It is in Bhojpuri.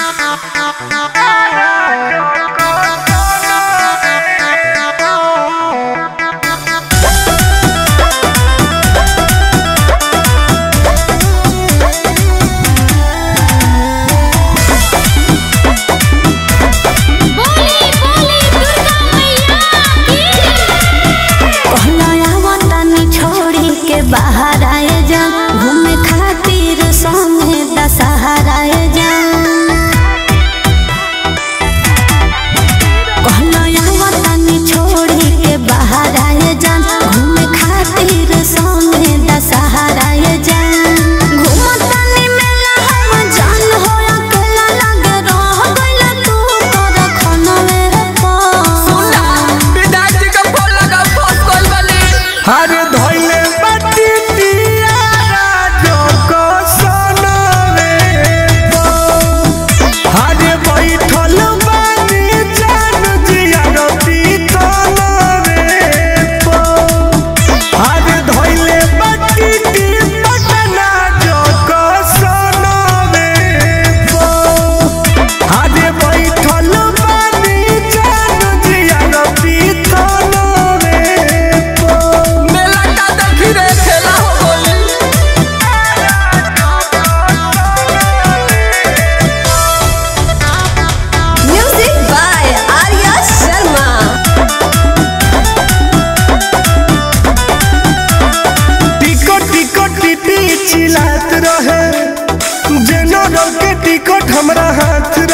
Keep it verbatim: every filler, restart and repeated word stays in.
बाहर आए जा घूमे खातिर संगे दशहरा आए जा कहलो यहाँ तनी छोड़ी के बाहर आए जा घूमे खातिर संगे दशहरा आए जा घूम तनी मेला हम जान हो अकेला लगे रह गइला तू तोरा खनवे पर सुना विदाई का फोन लगा फोन कॉल वाली हर धोइले चिल्लात रहे जनरल के टिकट हमरा हाथ